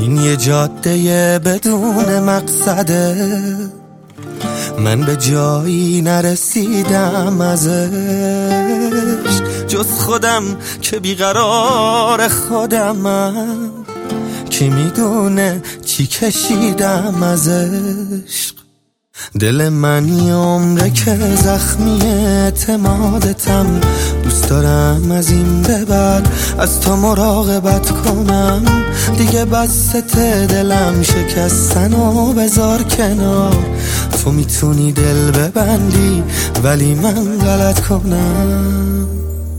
این یه جاده بدون مقصده، من به جایی نرسیدم ازش جز خودم که بیقرار خودمم، کی میدونه چی کشیدم از عشق. دل من یه عمره که زخمی اعتمادتم، دوست دارم از این به بعد از تو مراقبت کنم. دیگه بسته دلم شکستن و بذار کنار، تو میتونی دل ببندی ولی من غلط کنم.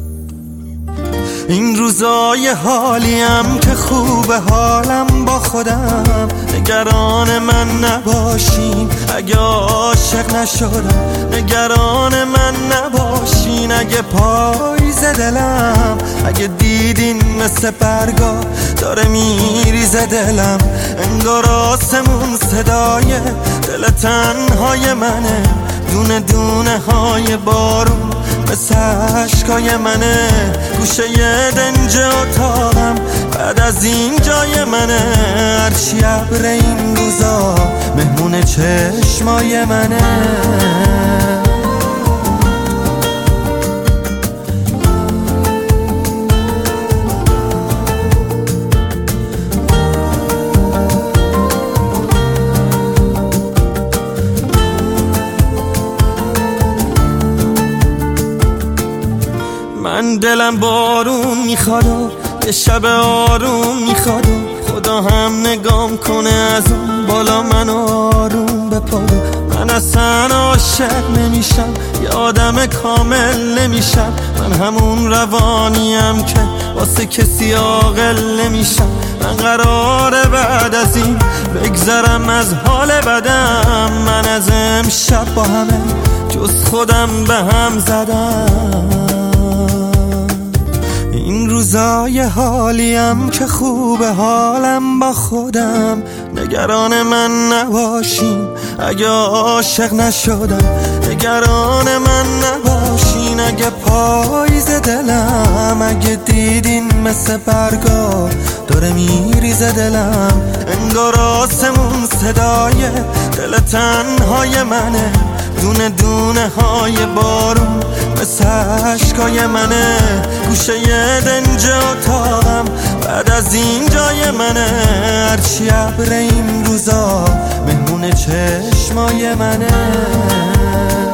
این روزای حالیم که خوبه حالم با خودم، نگران من نباشین اگه عاشق نشدم، نگران من نباشین اگه پاییز دلم، اگه دیدین مثل برگا داره میریزه دلم، انگار آسمون صدای دل تنهای منه، دونه دونه های بارون مثل عشقای منه، گوشه یه دنج اتاقم بعد از این جای منه، هرچی ابر این روزا مهمون چشمای منه. من دلم بارون میخواد و یه شب آروم میخواد و خدا هم نگام کنه از اون بالا من آروم بپاره. من اصلا عاشق نمیشم، یه آدم کامل نمیشم، من همون روانیم که واسه کسی عاقل نمیشم. من قراره بعد از این بگذرم از حال بدم، من از امشب با همه جز خودم به هم زدم. این روزای حالیم که خوبه حالم با خودم، نگران من نباشین اگه عاشق نشدم، نگران من نباشین اگه پاییز دلم، اگه دیدین مثل برگا داره میریزه دلم، انگار آسمون صدای دل تنهای منه، دونه دونه های بارون مثل عشقای منه، گوشه یه دنج اتاقم بعد از این جای منه، هرچی ابر این روزا مهمون چشمای منه.